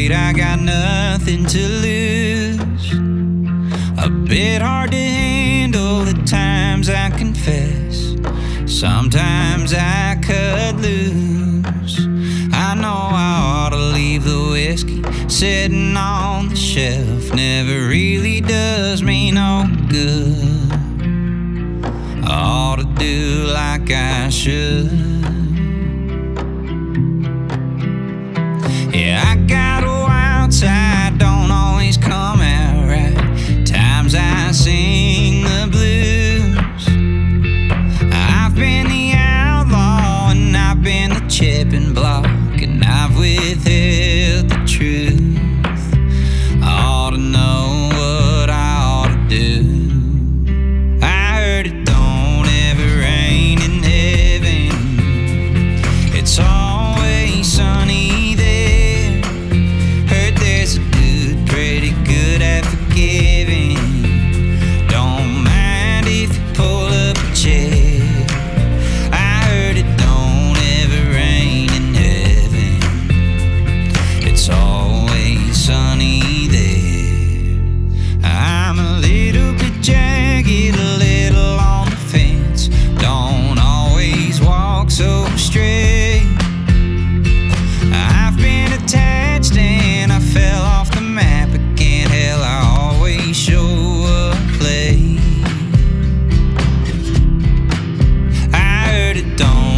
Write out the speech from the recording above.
afraid, I got nothing to lose. A bit hard to handle at times, I confess. Sometimes I cut loose. I know I ought to leave the whiskey sitting on the shelf. Never really does me no good. I ought to do like I should. Yeah, I got a wild side, don't always come out right. Times I sing the blues. I've been the outlaw and I've been the chipping block, and I've withheld the truth. I ought to know what I ought to do. I heard it don't ever rain in heaven. It's always sunny there. Heard there's a good, pretty good at forgiving. Don't mind if you pull up a chair. I heard it don't ever rain in heaven. It's always sunny there. I'm a little bit jagged, a little on the fence. Don't always walk so straight. I've been attached and I fell off the map again. Hell, I always show up late. I heard it don't